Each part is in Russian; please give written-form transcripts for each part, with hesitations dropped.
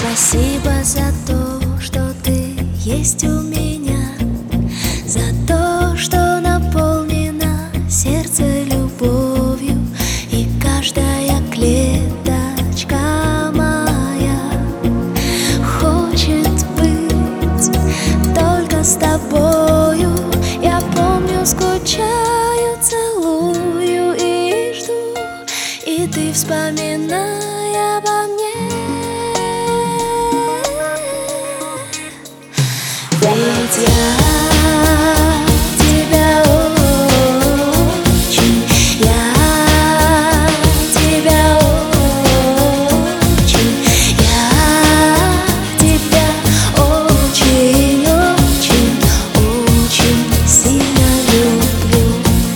Спасибо за то, что ты есть у меня, за то, что наполнено сердце любовью, и каждая клеточка моя хочет быть только с тобою. Я помню, скучаю, целую и жду, и ты вспоминай обо мне. Ведь я тебя очень, я тебя очень, я тебя очень, очень, очень сильно люблю.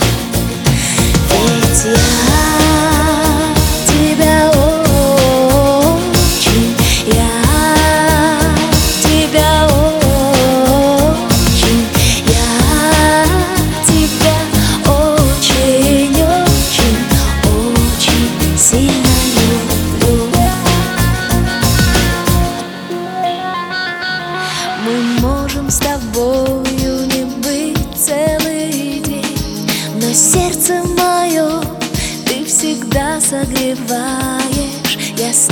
Ведь я тебя очень, я тебя сильно люблю. Мы можем с тобою не быть целый день, но сердце мое ты всегда согреваешь. Я